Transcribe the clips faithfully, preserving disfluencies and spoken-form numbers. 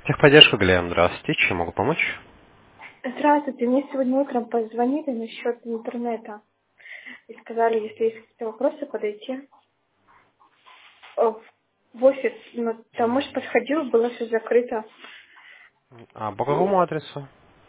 Техподдержка, Глеб, здравствуйте. Чем могу помочь? Здравствуйте, мне сегодня утром позвонили насчет интернета и сказали, если есть какие-то вопросы, подойти э, в офис. Но там муж подходил, было все закрыто. А по какому адресу?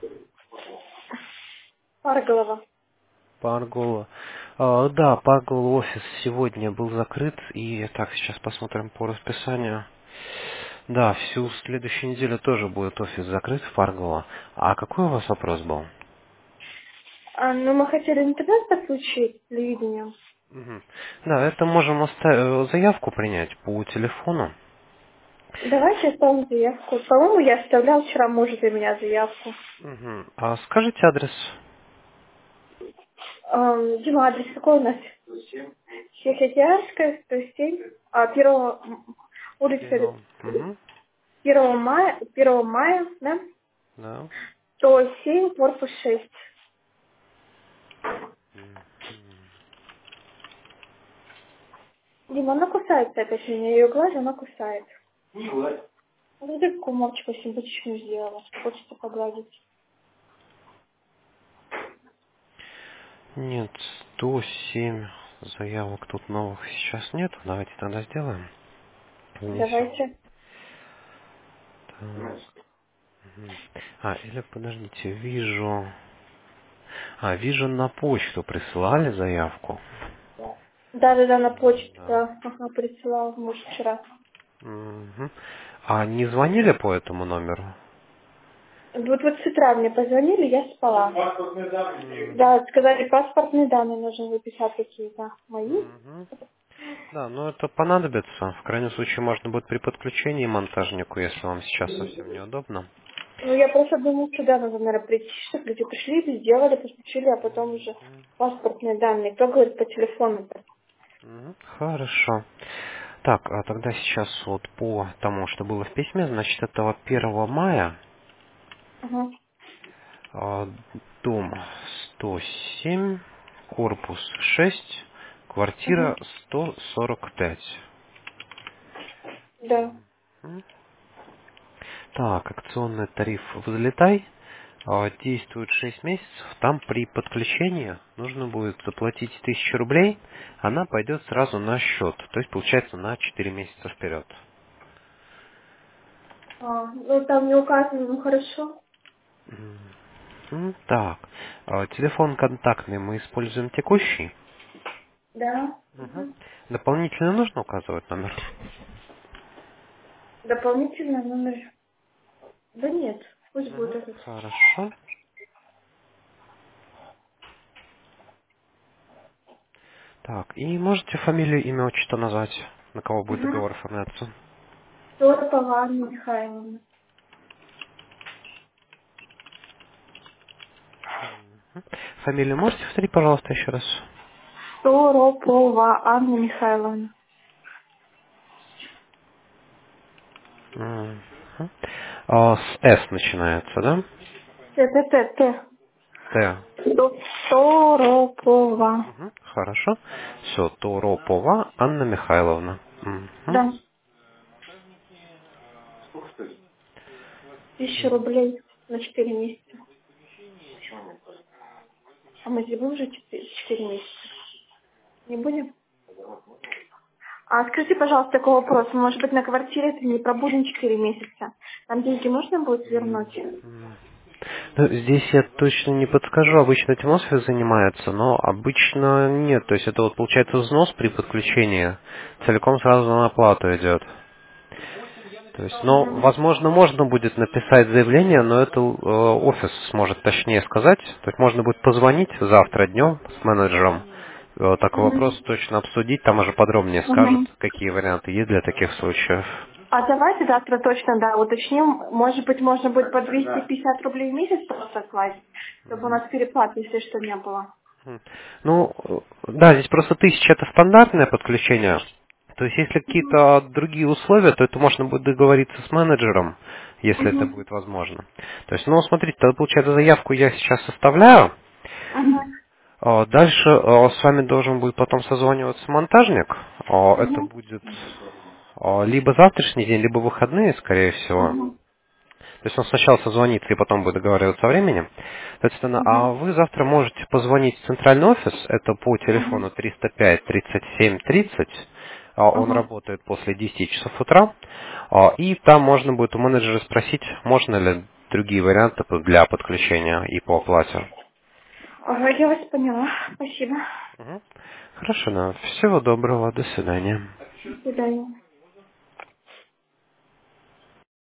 Парголова. Паргола. А, да, Паргола офис сегодня был закрыт. И так, сейчас посмотрим по расписанию. Да, всю следующую неделю тоже будет офис закрыт в Паргола. А какой у вас вопрос был? А, ну, мы хотели интернет подключить, телевидение. Мгм. Да, это можем оста- э, заявку принять по телефону. Давайте оставим заявку. По-моему, я оставлял вчера мужу для меня заявку. Мгм. А скажите адрес? Эм, Дима, адрес какой у нас? Чехотярская, сто семь, а, первого, улица Первого. Мгм. первого мая, первого мая, да? Да. сто семь, корпус шесть. Дима, она кусается опять меня, ее глаз, она кусает. Ну, ты такую мальчика симпатичную сделала, хочется погладить. Нет, сто семь заявок тут новых сейчас нет. Давайте тогда сделаем. Внесем. Давайте. Так. Мгм. А, или подождите, вижу... А, вижу, на почту присылали заявку. Да-да-да, на почту, Да. да. Ага, присылал муж вчера. Мгм. А не звонили по этому номеру? Вот, вот с утра мне позвонили, я спала. М, Да, сказали, паспортные данные нужно выписать какие-то мои. мгм. Да, но это понадобится. В крайнем случае можно будет при подключении монтажнику, если вам сейчас совсем неудобно. Ну, я просто думаю, сюда надо, наверное, прийти, чтобы люди пришли, сделали, подключили, а потом уже паспортные данные. Кто говорит по телефону-то? Мгм. Хорошо. Так, а тогда сейчас вот по тому, что было в письме, значит, это первого мая, Ага. а, дом сто семь, корпус шесть, Ага. квартира сто сорок пять. Да. М. Так, акционный тариф «Взлетай» а, действует шесть месяцев. Там при подключении нужно будет заплатить тысячу рублей, она пойдет сразу на счет, то есть получается на четыре месяца вперед. А, ну, там не указано, ну, хорошо. М, Так, а, телефон контактный мы используем текущий. Да. Мгм. Мгм. Дополнительно нужно указывать номер? Дополнительно номер. Да нет, пусть будет Мгм. этот. Хорошо. Так, и можете фамилию, имя, отчество назвать, на кого будет Угу. договор оформляться? Торопова Анна Михайловна. Фамилию можете повторить, пожалуйста, еще раз? Торопова Анна Михайловна. Мгм. А, с «С» начинается, да? Т, Т, Т, Т. Т. То- Торопова. Мгм. Хорошо. Все, Торопова Анна Михайловна. Мгм. Да. Тысяча рублей на четыре месяца. А мы здесь будем уже четыре, четыре месяца? Не будем? А скажите, пожалуйста, такой вопрос. Может быть, на квартире это не пробудем четыре месяца? Там деньги можно будет вернуть? Ну, здесь я точно не подскажу, обычно этим офис занимается, но обычно нет. То есть это вот получается взнос при подключении, целиком сразу на оплату идет. То есть, ну, Угу. возможно, можно будет написать заявление, но это э, офис сможет точнее сказать. То есть можно будет позвонить завтра днем с менеджером, э, такой Угу. вопрос точно обсудить, там уже подробнее скажут, Угу. какие варианты есть для таких случаев. А давайте завтра точно, да, уточним. Может быть, можно будет по двести пятьдесят рублей в месяц просто класть, чтобы у нас переплат, если что, не было. Мгм. Ну, э, да, здесь просто тысяча это стандартное подключение. То есть, если Угу. какие-то другие условия, то это можно будет договориться с менеджером, если это Угу. будет возможно. То есть, ну, смотрите, тогда, получается, заявку я сейчас составляю. Угу. А, Дальше а, с вами должен будет потом созваниваться монтажник. А, Это Угу. будет а, либо завтрашний день, либо выходные, скорее всего. Угу. То есть он сначала созвонится и потом будет договариваться о времени. Соответственно, Угу. а вы завтра можете позвонить в центральный офис, это по Угу. телефону триста пять тридцать семь тридцать, а он Угу. работает после десяти часов утра, а, и там можно будет у менеджера спросить, можно ли другие варианты для подключения и по оплате. Ага, я вас поняла. Спасибо. Мгм. Хорошо, да. Всего доброго, до свидания. До свидания.